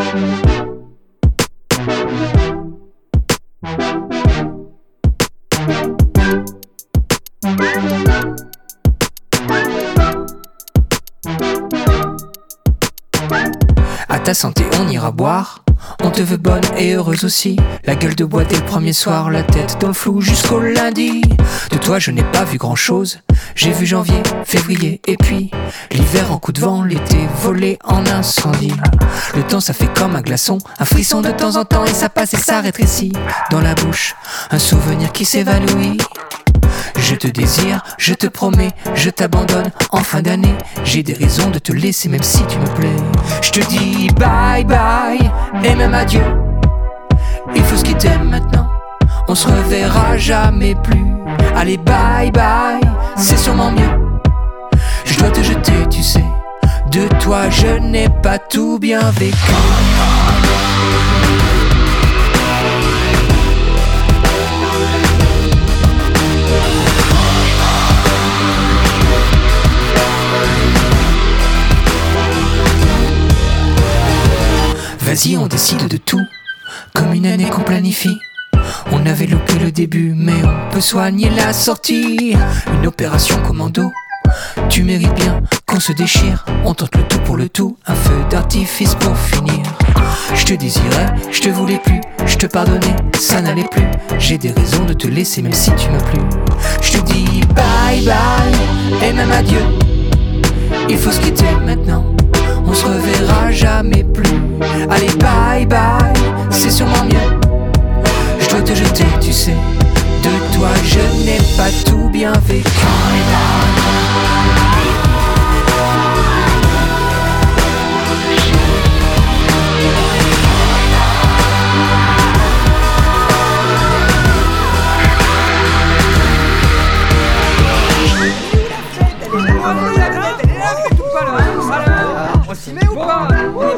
À ta santé on ira boire, on te veut bonne et heureuse aussi. La gueule de bois dès le premier soir, la tête dans le flou jusqu'au lundi. De toi je n'ai pas vu grand chose, j'ai vu janvier, février et puis l'hiver en coup de vent, l'été volé en incendie. Le temps ça fait comme un glaçon, un frisson de temps en temps et ça passe et ça rétrécit. Dans la bouche, un souvenir qui s'évanouit. Je te désire, je te promets, je t'abandonne en fin d'année. J'ai des raisons de te laisser même si tu me plais. Je te dis bye bye et même adieu. Il faut se quitter maintenant, on se reverra jamais plus. Allez bye bye, c'est sûrement mieux. Je dois te jeter, tu sais, de toi je n'ai pas tout bien vécu. Vas-y, on décide de tout, comme une année qu'on planifie. On avait loupé le début, mais on peut soigner la sortie. Une opération commando, tu mérites bien qu'on se déchire. On tente le tout pour le tout, un feu d'artifice pour finir. Je te désirais, je te voulais plus, je te pardonnais, ça n'allait plus. J'ai des raisons de te laisser même si tu m'as plu. Je te dis bye bye et même adieu. Il faut se quitter maintenant, on se reverra jamais plus. Allez bye bye, c'est sûrement mieux. Je dois te jeter, tu sais, de toi je n'ai pas tout bien vécu. On s'y met ou pas?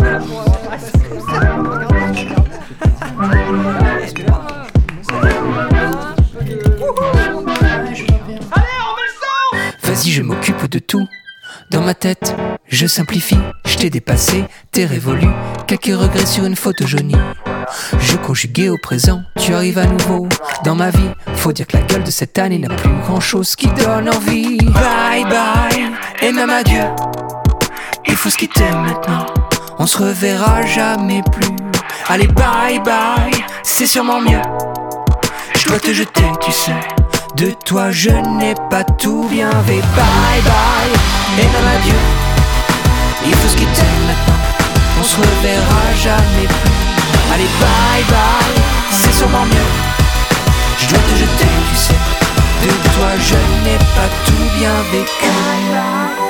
Vas-y, je m'occupe de tout. Dans ma tête, je simplifie. Je t'ai dépassé, t'es révolu. Quelques regrets sur une photo jaunie. Je conjuguais au présent, tu arrives à nouveau dans ma vie. Faut dire que la gueule de cette année n'a plus grand chose qui donne envie. Bye bye, et même adieu. Il faut se quitter maintenant, on se reverra jamais plus. Allez bye bye, c'est sûrement mieux. Je dois te jeter, tu sais, de toi je n'ai pas tout bien vécu. Bye bye, et même adieu. Il faut se quitter maintenant, on se reverra jamais plus. Allez bye bye, c'est sûrement mieux. Je dois te jeter, tu sais, de toi je n'ai pas tout bien vécu.